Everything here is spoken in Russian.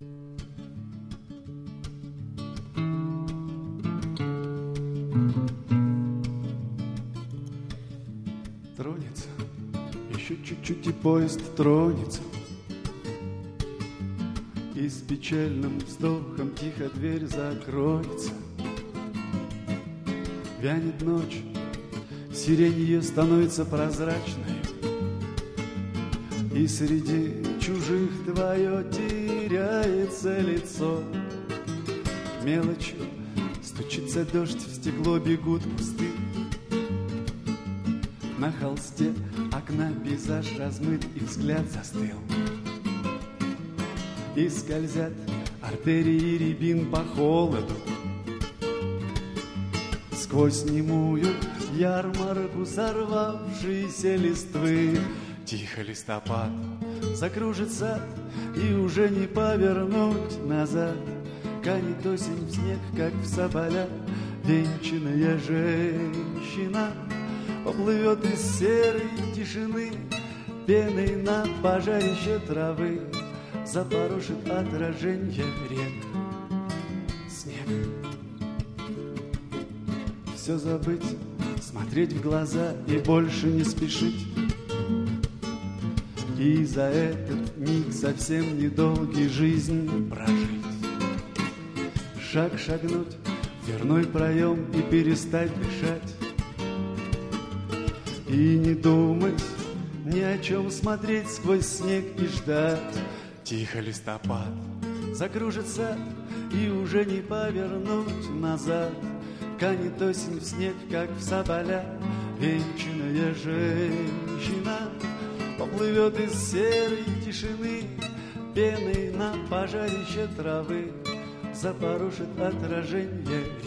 Тронется, еще чуть-чуть и поезд тронется, и с печальным вздохом тихо дверь закроется. Вянет ночь, сирень ее становится прозрачной, и среди чужих твое теряется лицо. Мелочью стучится дождь, в стекло бегут кусты. На холсте окна пейзаж размыт, и взгляд застыл. И скользят артерии рябин по холоду. Сквозь немую ярмарку сорвавшиеся листвы. Тихо листопад закружится, и уже не повернуть назад. Канет осень в снег, как в соболя. Венчанная женщина поплывет из серой тишины. Пеной на пожарище травы запорошит отраженье рек снег. Все забыть, смотреть в глаза и больше не спешить. И за этот миг совсем недолгий жизнь прожить. Шаг шагнуть в дверной проем и перестать дышать. И не думать ни о чем, смотреть сквозь снег и ждать. Тихо листопад закружится, и уже не повернуть назад. Канет осень в снег, как в соболя. Венчанная женщина поплывет из серой тишины. Пеной на пожарище травы запорошит отраженье